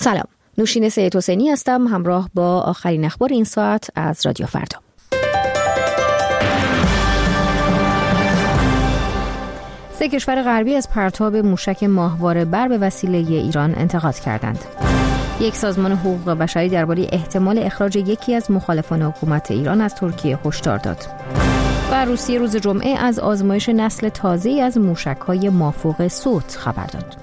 سلام، نوشین سید حسینی هستم، همراه با آخرین اخبار این ساعت از رادیو فردا. 3 کشور غربی از پرتاب موشک ماهواره بر به وسیله ایران انتقاد کردند. یک سازمان حقوق بشری درباره احتمال اخراج یکی از مخالفان حکومت ایران از ترکیه هشدار داد. و روسیه روز جمعه از آزمایش نسل تازه‌ای از موشک‌های مافوق صوت خبر داد.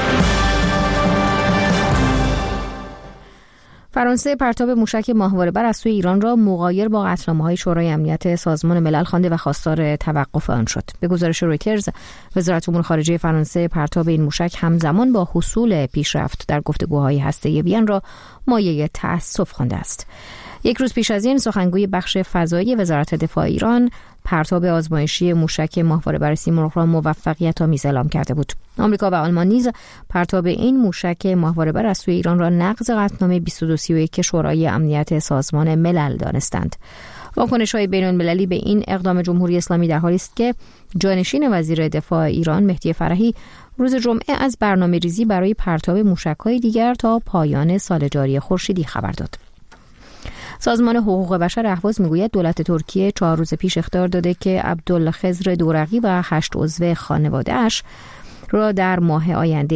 فرانسه پرتاب موشک ماهواره بر از سوی ایران را مغایر با قطعنامه‌های شورای امنیت سازمان ملل خوانده و خواستار توقف آن شد. به گزارش رویترز، وزارت امور خارجه فرانسه پرتاب این موشک همزمان با حصول پیشرفت در گفتگوهای هسته‌ای وین را مایه تأسف خوانده است. یک روز پیش از این سخنگوی بخش فضایی وزارت دفاع ایران پرتاب آزمایشی موشک ماهواره بر سیمرغ را موفقیت‌آمیز اعلام کرده بود. آمریکا و آلمان نیز پرتاب این موشک ماهواره بر از سوی ایران را نقض قطعنامه 2231 شورای امنیت سازمان ملل دانستند. واکنش‌های بین‌المللی به این اقدام جمهوری اسلامی در حالی است که جانشین وزیر دفاع ایران مهدی فرحی روز جمعه از برنامه‌ریزی برای پرتاب موشک‌های دیگر تا پایان سال جاری خورشیدی خبر داد. سازمان حقوق بشر اهواز میگوید دولت ترکیه 4 روز پیش اخطار داده که عبدالخضر دورقی و 8 عضو خانواده‌اش را در ماه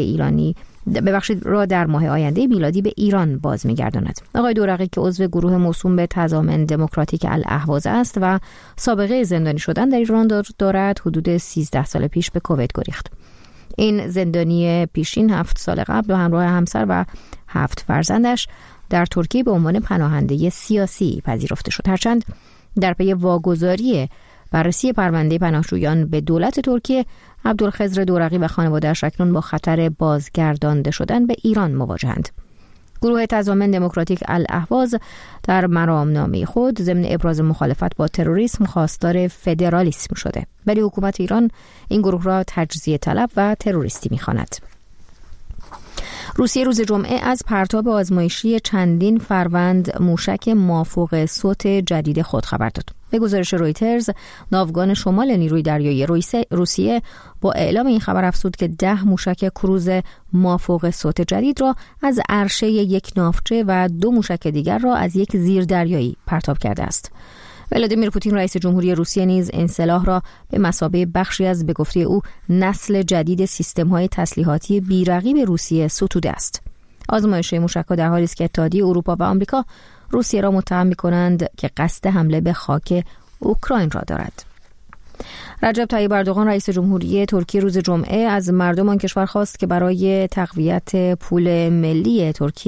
آینده میلادی به ایران باز می‌گرداند. آقای دورقی که عضو گروه موسوم به تضامن دموکراتیک الاهواز است و سابقه زندانی شدن در ایران دارد، حدود 13 سال پیش به کویت گریخت. این زندانی پیشین 7 سال قبل به همراه همسر و 7 فرزندش در ترکیه به عنوان پناهنده سیاسی پذیرفته شد. هرچند در پی واگذاری بررسی پرونده پناهجویان به دولت ترکیه، عبدالخضر دورقی و خانواده‌اش اکنون با خطر بازگردانده شدن به ایران مواجهند. گروه تضامن دموکراتیک الاهواز در مرامنامه خود ضمن ابراز مخالفت با تروریسم خواستار فدرالیسم شده، ولی حکومت ایران این گروه را تجزیه طلب و تروریستی می‌خواند. روسیه روز جمعه از پرتاب آزمایشی چندین فروند موشک مافوق صوت جدید خود خبر داد. به گزارش رویترز، ناوگان شمال نیروی دریایی روسیه با اعلام این خبر افزود که 10 موشک کروز مافوق صوت جدید را از عرشه یک ناوچه و 2 موشک دیگر را از یک زیردریایی پرتاب کرده است. ولادیمیر پوتین رئیس جمهوری روسیه نیز این سلاح را به مثابه بخشی از به گفته او نسل جدید سیستم‌های تسلیحاتی بی‌رقیب روسیه ستوده است. آزمایش موشک‌ها در حالی است که اتحادیه اروپا و آمریکا روسیه را متهم می‌کنند که قصد حمله به خاک اوکراین را دارد. رجب طیب اردوغان رئیس جمهوری ترکیه روز جمعه از مردم آن کشور خواست که برای تقویت پول ملی ترکیه